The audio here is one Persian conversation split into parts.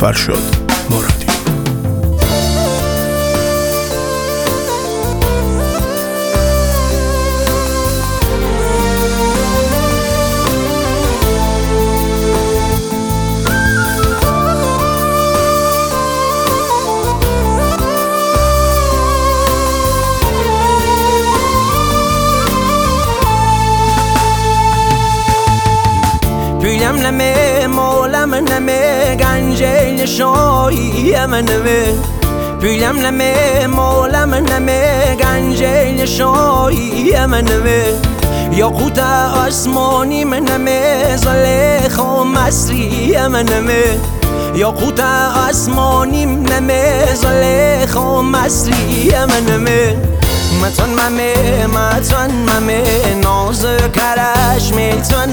فرشاد مرادی. پویم نمه مولم نمه گنجیل شاهیم نمه پویم نمه مولم نمه گنجیل شاهیم نمه یاقوت آسمانی نمه زلیخا مصریم نمه یاقوت آسمانی نمه زلیخا مصریم نمه متون ممه ناز کرش میتون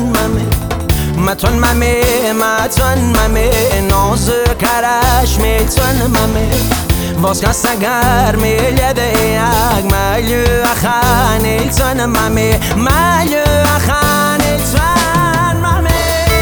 ممه ناز کرش میتون ممه واس کسگر میلیده یک ملیو اخان ایلتون ممه ملیو اخان ایلتون ممه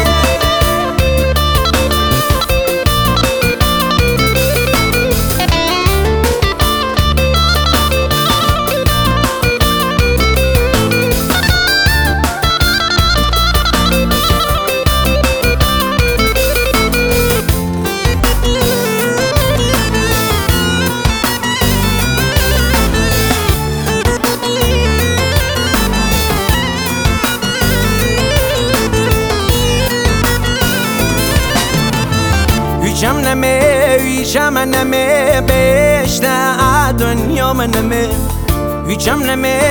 ویچم نمه بهشت دنیا نمه ویچم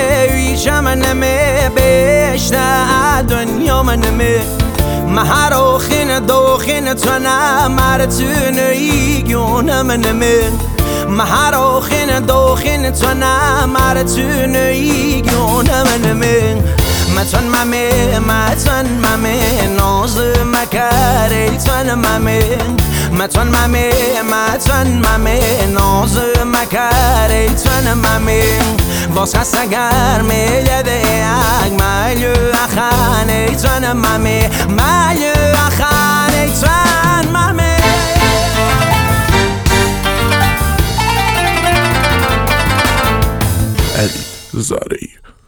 نمه بهشت دنیا نمه مهاروخین دوخین تونه مرتون ایگونم نمه مهاروخین دوخین تونه مرتون ایگونم نمه متون ممه ناز مکر ایلتون ممه متون ممه ناز مکر ایلتون ممه واس کسگر میلیده یک ملیو اخان ایلتون ممه ملیو اخان ایلتون ممه علی زارعی.